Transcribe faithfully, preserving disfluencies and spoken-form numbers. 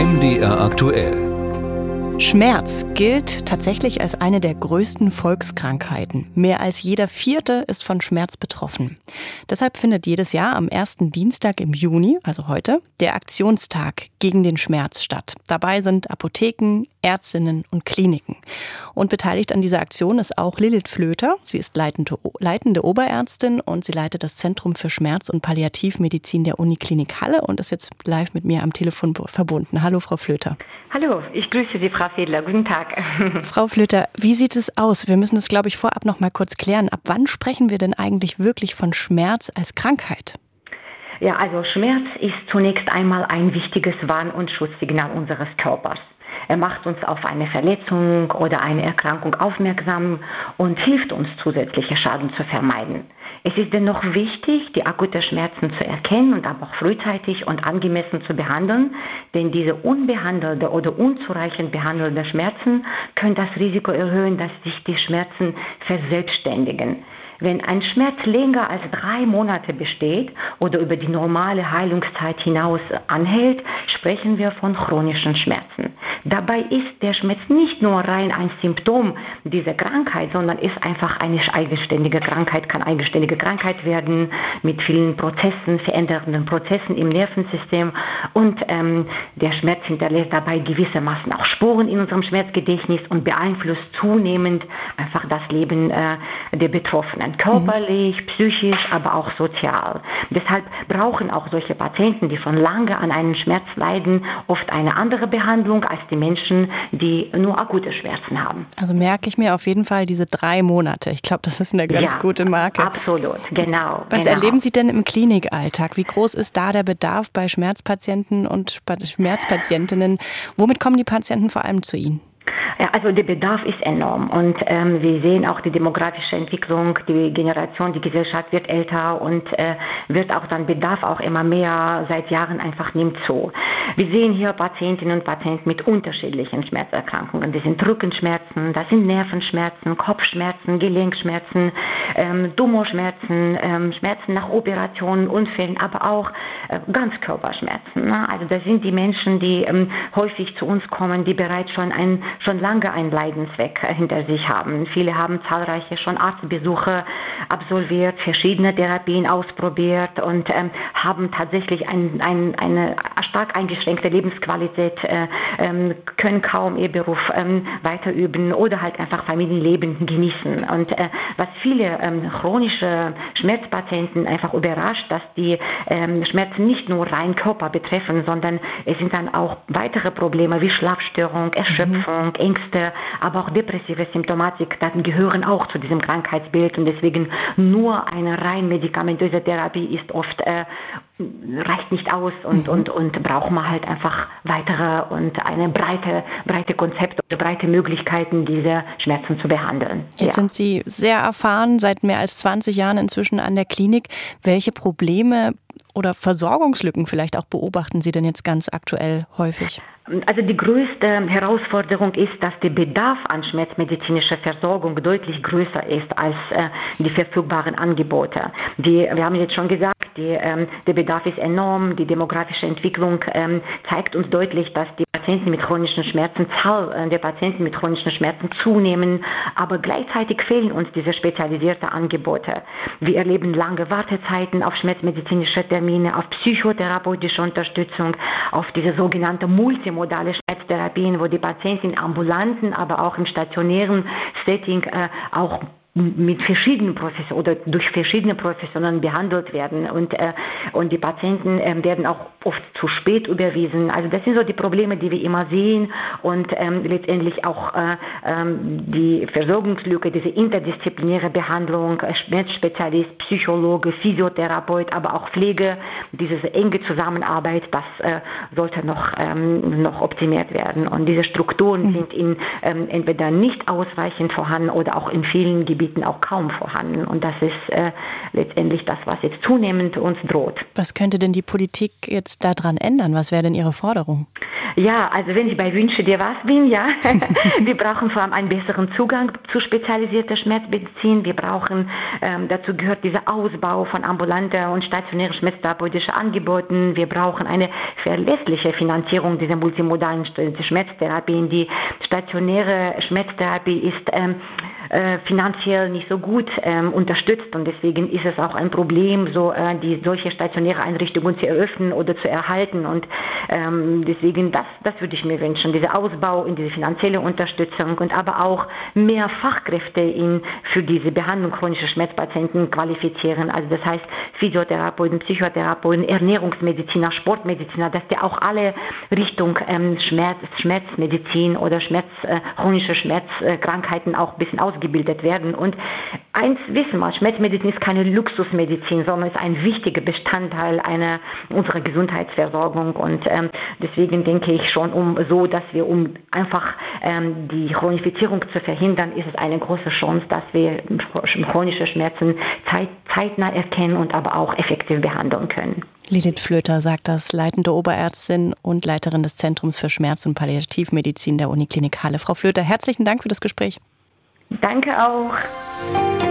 M D R aktuell. Schmerz gilt tatsächlich als eine der größten Volkskrankheiten. Mehr als jeder Vierte ist von Schmerz betroffen. Deshalb findet jedes Jahr am ersten Dienstag im Juni, also heute, der Aktionstag gegen den Schmerz statt. Dabei sind Apotheken, Ärztinnen und Kliniken. Und beteiligt an dieser Aktion ist auch Lilith Flöter. Sie ist leitende, leitende Oberärztin und sie leitet das Zentrum für Schmerz- und Palliativmedizin der Uniklinik Halle und ist jetzt live mit mir am Telefon verbunden. Hallo, Frau Flöter. Hallo, ich grüße Sie, Frau Fedler. Guten Tag. Frau Flöter, wie sieht es aus? Wir müssen das, glaube ich, vorab noch mal kurz klären. Ab wann sprechen wir denn eigentlich wirklich von Schmerz als Krankheit? Ja, also Schmerz ist zunächst einmal ein wichtiges Warn- und Schutzsignal unseres Körpers. Er macht uns auf eine Verletzung oder eine Erkrankung aufmerksam und hilft uns, zusätzliche Schaden zu vermeiden. Es ist dennoch wichtig, die akuten Schmerzen zu erkennen und aber auch frühzeitig und angemessen zu behandeln, denn diese unbehandelte oder unzureichend behandelte Schmerzen können das Risiko erhöhen, dass sich die Schmerzen verselbstständigen. Wenn ein Schmerz länger als drei Monate besteht oder über die normale Heilungszeit hinaus anhält, sprechen wir von chronischen Schmerzen. Dabei ist der Schmerz nicht nur rein ein Symptom dieser Krankheit, sondern ist einfach eine eigenständige Krankheit, kann eigenständige Krankheit werden mit vielen Prozessen, verändernden Prozessen im Nervensystem und ähm, der Schmerz hinterlässt dabei gewissermaßen auch Spuren in unserem Schmerzgedächtnis und beeinflusst zunehmend einfach das Leben äh, der Betroffenen. Körperlich, psychisch, aber auch sozial. Deshalb brauchen auch solche Patienten, die schon lange an einem Schmerz leiden, oft eine andere Behandlung als die Menschen, die nur akute Schmerzen haben. Also merke ich mir auf jeden Fall diese drei Monate. Ich glaube, das ist eine ganz ja, gute Marke. Absolut, genau. Was genau. erleben Sie denn im Klinikalltag? Wie groß ist da der Bedarf bei Schmerzpatienten und Schmerzpatientinnen? Womit kommen die Patienten vor allem zu Ihnen? Ja, also der Bedarf ist enorm und ähm, wir sehen auch die demografische Entwicklung, die Generation, die Gesellschaft wird älter und äh, wird auch dann Bedarf auch immer mehr seit Jahren einfach nimmt zu. Wir sehen hier Patientinnen und Patienten mit unterschiedlichen Schmerzerkrankungen. Das sind Rückenschmerzen, das sind Nervenschmerzen, Kopfschmerzen, Gelenkschmerzen, ähm, Tumorschmerzen, ähm, Schmerzen nach Operationen, Unfällen, aber auch äh, Ganzkörperschmerzen. Ne? Also das sind die Menschen, die ähm, häufig zu uns kommen, die bereits schon ein schon lange einen Leidensweg hinter sich haben. Viele haben zahlreiche schon Arztbesuche absolviert, verschiedene Therapien ausprobiert und ähm, haben tatsächlich ein, ein, eine stark eingeschränkte Lebensqualität, äh, ähm, können kaum ihr Beruf ähm, weiterüben oder halt einfach Familienleben genießen. Und äh, was viele ähm, chronische Schmerzpatienten einfach überrascht, dass die ähm, Schmerzen nicht nur rein Körper betreffen, sondern es sind dann auch weitere Probleme wie Schlafstörung, Erschöpfung, mhm. Ängste, aber auch depressive Symptomatik, dann gehören auch zu diesem Krankheitsbild und deswegen nur eine rein medikamentöse Therapie ist oft äh, reicht nicht aus und, mhm. und, und braucht man halt einfach weitere und eine breite, breite Konzepte oder breite Möglichkeiten, diese Schmerzen zu behandeln. Jetzt ja. sind Sie sehr erfahren, seit mehr als zwanzig Jahren inzwischen an der Klinik. Welche Probleme oder Versorgungslücken vielleicht auch beobachten Sie denn jetzt ganz aktuell häufig? Also die größte Herausforderung ist, dass der Bedarf an schmerzmedizinischer Versorgung deutlich größer ist als äh, die verfügbaren Angebote. Die, wir haben jetzt schon gesagt, die, ähm, der Bedarf ist enorm. Die demografische Entwicklung ähm, zeigt uns deutlich, dass die Patienten mit chronischen Schmerzen, Zahl äh, der Patienten mit chronischen Schmerzen zunehmen, aber gleichzeitig fehlen uns diese spezialisierten Angebote. Wir erleben lange Wartezeiten auf schmerzmedizinische Termine, auf psychotherapeutische Unterstützung, auf diese sogenannte Multimodale Schmerztherapien, wo die Patienten im ambulanten, aber auch im stationären Setting äh, auch mit verschiedenen Professionen oder durch verschiedene Professionen behandelt werden und äh, und die Patienten äh, werden auch oft zu spät überwiesen. Also das sind so die Probleme, die wir immer sehen und ähm, letztendlich auch äh, ähm, die Versorgungslücke, diese interdisziplinäre Behandlung, äh, Schmerzspezialist, Psychologe, Physiotherapeut, aber auch Pflege, diese enge Zusammenarbeit, das äh, sollte noch ähm, noch optimiert werden und diese Strukturen mhm. sind in ähm, entweder nicht ausreichend vorhanden oder auch in vielen Gebieten auch kaum vorhanden. Und das ist äh, letztendlich das, was jetzt zunehmend uns droht. Was könnte denn die Politik jetzt daran ändern? Was wäre denn Ihre Forderung? Ja, also wenn ich bei Wünsche dir was bin, ja, wir brauchen vor allem einen besseren Zugang zu spezialisierter Schmerzmedizin. Wir brauchen, ähm, dazu gehört dieser Ausbau von ambulanter und stationärer schmerztherapeutischer Angeboten. Wir brauchen eine verlässliche Finanzierung dieser multimodalen Schmerztherapien. Die stationäre Schmerztherapie ist ähm, äh, finanziell nicht so gut ähm, unterstützt und deswegen ist es auch ein Problem, so äh, die solche stationäre Einrichtungen zu eröffnen oder zu erhalten und ähm, deswegen das, das würde ich mir wünschen, dieser Ausbau in diese finanzielle Unterstützung und aber auch mehr Fachkräfte in, für diese Behandlung chronischer Schmerzpatienten qualifizieren, also das heißt Physiotherapeuten, Psychotherapeuten, Ernährungsmediziner, Sportmediziner, dass die auch alle Richtung ähm, Schmerz, Schmerzmedizin oder Schmerz, äh, chronische Schmerzkrankheiten auch ein bisschen ausgebildet werden. Und eins wissen wir, Schmerzmedizin ist keine Luxusmedizin, sondern ist ein wichtiger Bestandteil einer unserer Gesundheitsversorgung. Und ähm, deswegen denke ich schon um so, dass wir, um einfach ähm, die Chronifizierung zu verhindern, ist es eine große Chance, dass wir chronische Schmerzen zeit, zeitnah erkennen und aber auch effektiv behandeln können. Lilith Flöter sagt das, leitende Oberärztin und Leiterin des Zentrums für Schmerz- und Palliativmedizin der Uniklinik Halle. Frau Flöter, herzlichen Dank für das Gespräch. Danke auch.